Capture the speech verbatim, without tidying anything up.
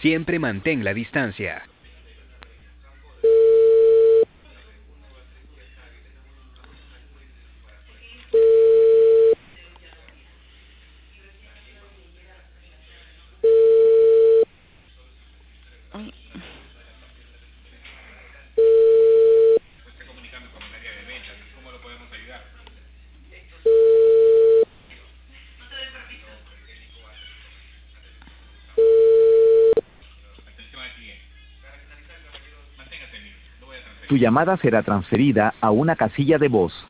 Siempre mantén la distancia. Tu llamada será transferida a una casilla de voz.